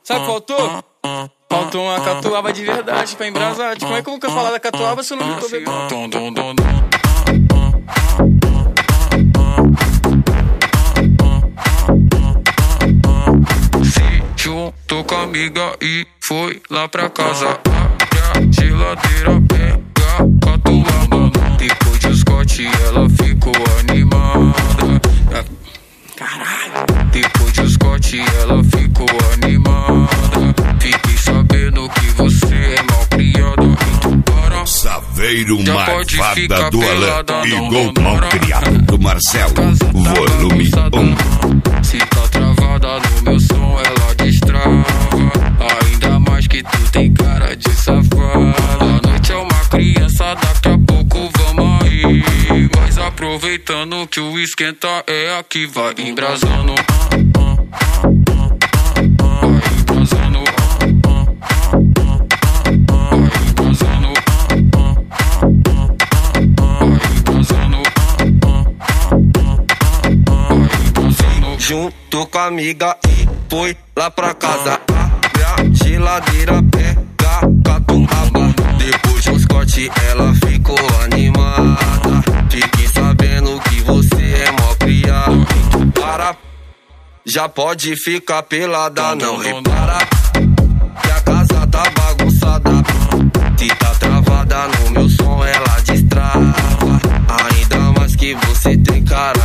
Sabe o que faltou? Faltou uma catuaba de verdade pra embrasar. Como é que eu vou falar da catuaba se eu não me tô bebendo? Se juntou com a amiga e foi lá pra casa. Abre a geladeira, pega a catuaba. Depois de Scott ela ficou animada. Caralho! Depois de Scott ela ficou animada. Fiquei sabendo que você é mal criado. Para Saveiro já Marvada pode ficar do pelada, Alan não, e Gol não, Mal não. Criado do Marcelo, volume 1. Se tá travada no meu som, ela destrava. Ainda mais que tu tem cara de safada. A noite é uma criança, daqui a pouco vamos aí. Mas aproveitando que o esquenta é aqui, vai embrasando. Vai embrasando. Vai embrasando. Junto com a amiga e foi lá pra casa. Abre a geladeira, pega a catuaba. Depois de Scott ela ficou animada. Fiquei sabendo que você é mó criado. Para, já pode ficar pelada, não repara que a casa tá bagunçada. Se tá travada no meu som ela destrava. Ainda mais que você tem cara,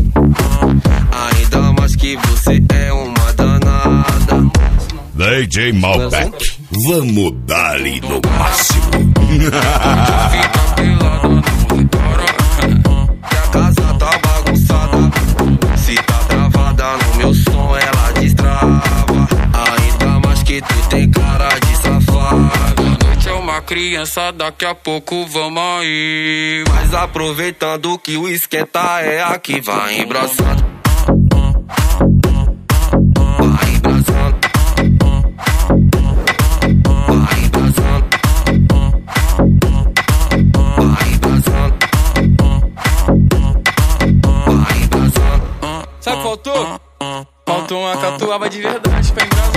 ainda mais que você é uma danada. DJ Malbec, vamos dar-lhe no máximo. Fica pelada, não repara Que a casa tá bagunçada. Se tá travada no meu som ela destrava. Ainda mais que tu tem cara de safada. A noite é uma criança, daqui a pouco vamos aí. Mas aproveitando que o esquenta é aqui, vai embraçando. Vai embraçando. Vai embraçando. Vai embraçando. Vai embraçando. Sabe o que faltou? Faltou uma catuaba de verdade pra embrasar.